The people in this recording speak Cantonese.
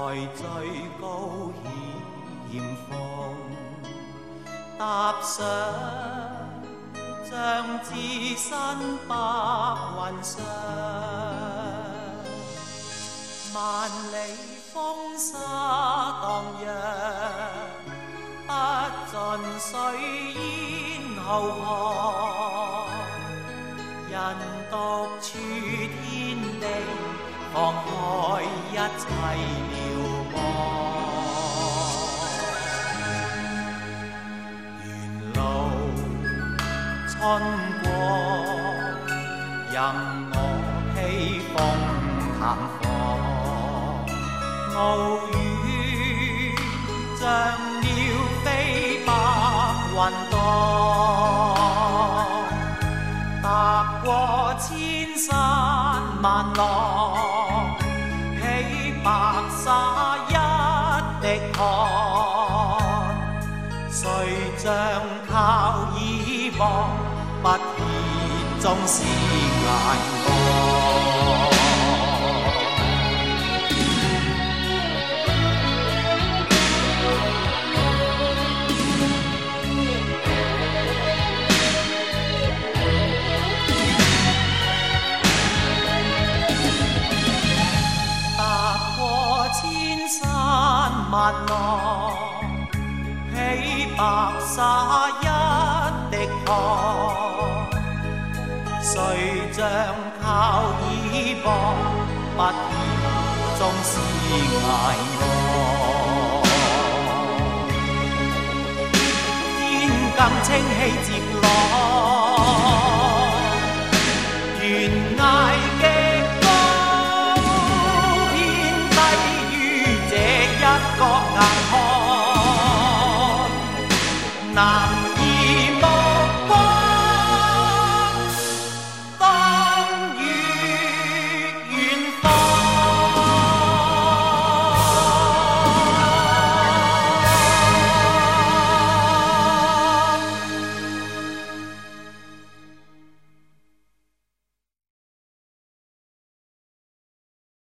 最高險峰，踏上將置身白雲上，萬里風沙蕩漾，不盡水煙浩瀚，人獨處天地，放開一切渺茫。沿路春過，任我披風探訪，翱羽像鳥飛白雲盪，踏過千山萬浪，起白沙一滴汗，誰像靠倚望，不顯終是眼光。萬浪，起白沙一滴汗，誰像靠倚望，不顯終是捱餓。天更清氣照